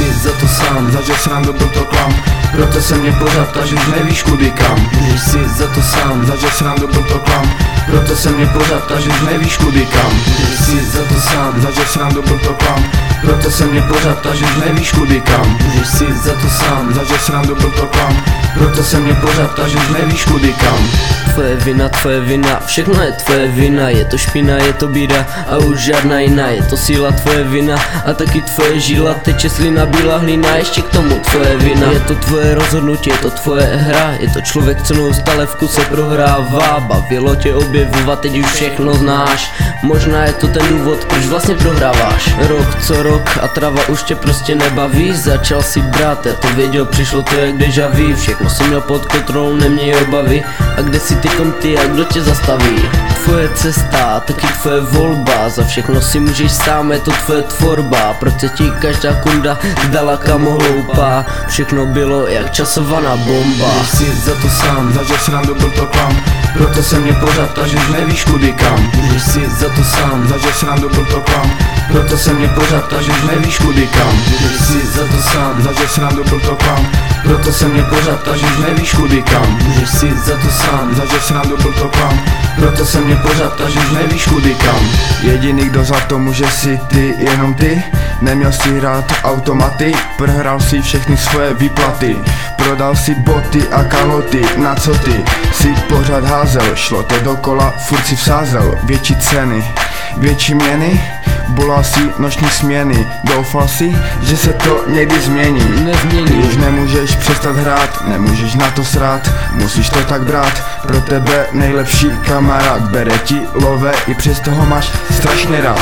si za to sám, zažil srandu, byl to klam. Proto se mě pořád ptáš, už nevíš kudy kam. Můžeš si za to sám, zažil srandu, byl to klam. Proto se mě pořád ptáš, už nevíš kudy kam. Můžeš si za to sám, zažil srandu, byl to klam. Proto se mě pořád ptáš, už nevíš kudy kam. Můžeš si za to sám, zažil srandu, byl to klam. Proto se mě pořád ptáš, už nevíš kudy kam. Tvoje vina, všechno je tvoje vina. Je to špina, je to bída a už žádná jiná. Je to síla, tvoje vina a taky tvoje žíla. Teče slina, bílá hlína, ještě k tomu tvoje vina. Je to tvoje rozhodnutí, je to tvoje hra. Je to člověk, co neustále v kuse prohrává. Bavilo tě objevovat, teď už všechno znáš. Možná je to ten důvod, proč vlastně prohráváš. Rok co rok a trava už tě prostě nebaví. Začal si brát, já to věděl, přišlo to jak deja vu. Všechno si měl pod kontrolou, neměj obavy. A kde si tykom ty a kdo tě zastaví? Tvoje cesta, taky tvoje volba. Za všechno si můžeš sám, je to tvoje tvorba. Proč se ti každá kunda zdala kamo hloupá? Všechno bylo jak časovaná bomba. Můžeš si za to sám, zažil srandu, byl to klam. Proto se mě pořád ptáš, už nevíš kudy kam. Můžeš si za to sám, zažil srandu, byl to klam. Proto se mě pořád ptáš, už nevíš kudy kam. Můžeš si za to sám, zažil srandu, byl to klam. Proto se mě pořád ptáš, už nevíš kudy kam. Můžeš si za to sám, zažil srandu, byl to klam. Proto se mě pořád ptáš, už nevíš kudy kam. Jediný, kdo za to může, si ty, jenom ty. Neměl si hrát automaty, prohrál si všechny svoje výplaty. Prodal si boty a kaloty, na co ty si pořád házel. Šlo to dokola, furt si vsázel větší ceny, větší měny. Bolal si noční směny, doufal si, že se to někdy změní. Nezmění. Ty už nemůžeš přestat hrát, nemůžeš na to srát, musíš to tak brát. Pro tebe nejlepší kamarád bere ti love, i přes toho máš strašně rád.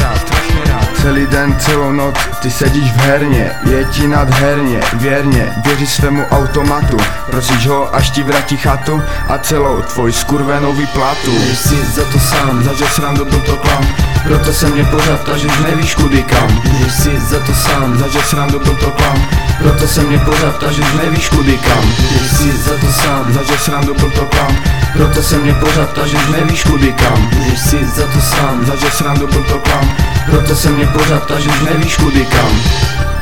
Celý den, celou noc, ty sedíš v herně, je ti nadherně, věrně, věříš svému automatu. Prosíš ho, až ti vrátí chatu a celou tvoji skurvenou výplatu. Můžeš si za to sám, zažil srandu, byl to klam. Proto se mě pořád ptáš, už nevíš kudy kam. Můžeš si za to sám, zažil srandu, byl to klam. Proto se mě pořád ptáš, už nevíš kudy kam. Můžeš si za to sám, zažil srandu, byl to klam. Proto se mě pořád ptáš, už nevíš kudy kam. Můžeš si za to sám, zažil srandu, byl to klam. Proto se mě pořád ptáš, už nevíš kudy kam.